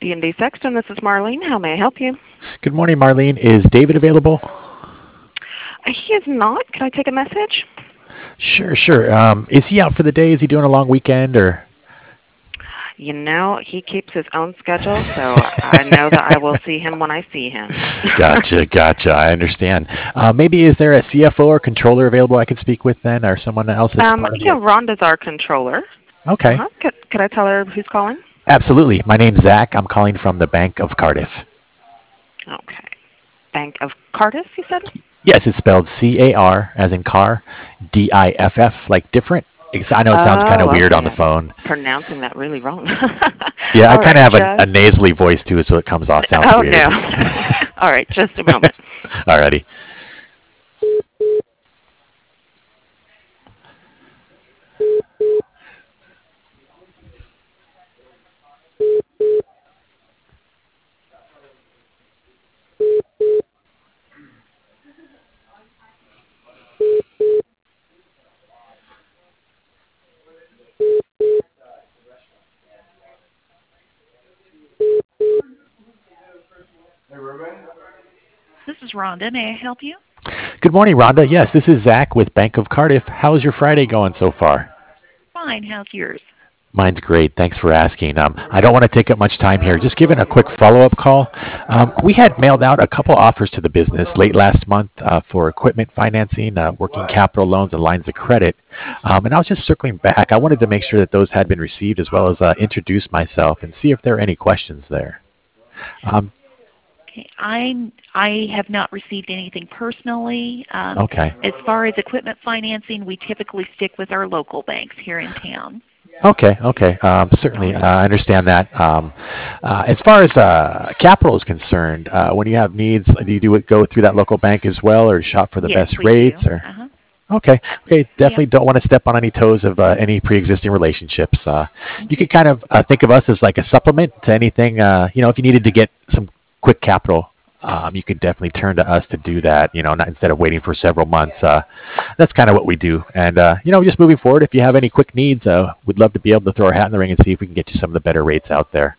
D&D Sexton, this is Marlene. How may I help you? Good morning, Marlene. Is David available? He is not. Can I take a message? Sure. Is he out for the day? Is he doing a long weekend or? You know, he keeps his own schedule, so I know that I will see him when I see him. Gotcha. I understand. Maybe is there a CFO or controller available I could speak with then, or someone else that's part of the? Rhonda's our controller. Okay. Could I tell her who's calling? Absolutely. My name's Zach. I'm calling from the Bank of Cardiff. Okay. Bank of Cardiff, you said? Yes, it's spelled CAR as in car, DIFF, like different. I know it sounds kind of weird on the phone. Pronouncing that really wrong. Yeah, I kind of have a nasally voice too, so it comes off sounds weird. Oh, no. All right, just a moment. Alrighty. This is Rhonda. May I help you? Good morning, Rhonda. Yes, this is Zach with Bank of Cardiff. How's your Friday going so far? Fine. How's yours? Mine's great. Thanks for asking. I don't want to take up much time here. Just giving a quick follow-up call. We had mailed out a couple offers to the business late last month for equipment financing, working capital loans, and lines of credit. And I was just circling back. I wanted to make sure that those had been received, as well as introduce myself and see if there are any questions there. Okay. I have not received anything personally. Okay. As far as equipment financing, we typically stick with our local banks here in town. Okay. Certainly, I understand that. As far as capital is concerned, when you have needs, do you go through that local bank as well, or shop for the best rates? Do. Or Okay. Definitely don't want to step on any toes of any pre-existing relationships. You could kind of think of us as like a supplement to anything. If you needed to get some quick capital, you could definitely turn to us to do that. Not instead of waiting for several months. That's kind of what we do. And just moving forward, if you have any quick needs, we'd love to be able to throw our hat in the ring and see if we can get you some of the better rates out there.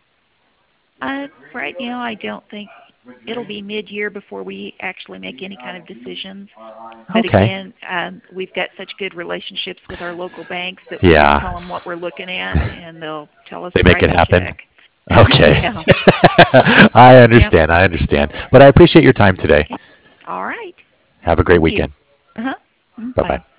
Right now, I don't think it'll be mid-year before we actually make any kind of decisions. But again, we've got such good relationships with our local banks that we just tell them what we're looking at, and they'll tell us. They make it happen. Check. Okay. I understand. But I appreciate your time today. Okay. All right. Have a great weekend. Uh-huh. Bye-bye.